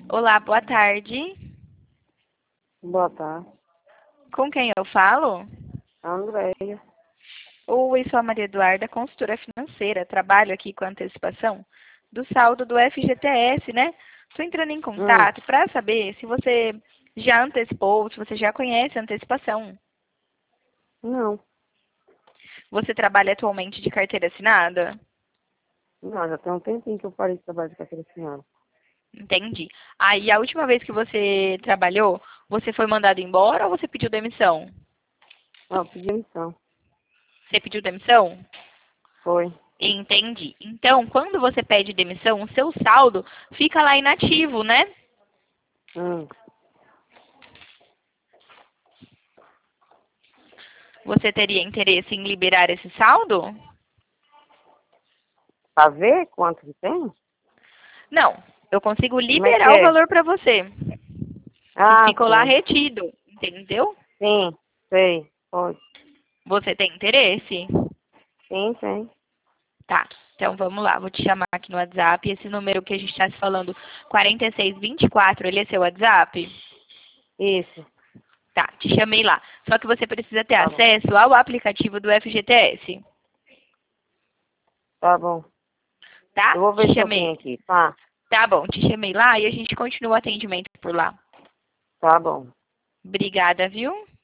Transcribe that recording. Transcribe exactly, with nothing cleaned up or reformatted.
Olá, boa tarde. Boa tarde. Com quem eu falo? Andréia. Oi, sou a Maria Eduarda, consultora financeira. Trabalho aqui com antecipação do saldo do F G T S, né? Estou entrando em Hum, contato para saber se você já antecipou, se você já conhece a antecipação. não. Você trabalha atualmente de carteira assinada? Não, já tem um tempinho que eu parei de trabalhar com aquele senhora. Entendi. Aí, a última vez que você trabalhou, você foi mandado embora ou você pediu demissão? Não, eu pedi missão. Você pediu demissão? Foi. Entendi. Então, quando você pede demissão, o seu saldo fica lá inativo, né? Hum. Você teria interesse em liberar esse saldo? Pra ver quanto que tem? Não, eu consigo Como é que liberar o é? valor para você, que Ah, ficou lá sim. retido, entendeu? Sim, sei. Pode. Você tem interesse? Sim, tem. Tá. Então vamos lá, vou te chamar aqui no WhatsApp. Esse número que a gente está se falando, quarenta e seis vinte e quatro, ele é seu WhatsApp? Isso. Tá, te chamei lá. Só que você precisa ter Tá bom. acesso ao aplicativo do F G T S, Tá bom. tá? Eu vou ver Te se eu tenho chamei. aqui. Tá. Tá bom, te chamei lá e a gente continua o atendimento por lá. Tá bom. Obrigada, viu?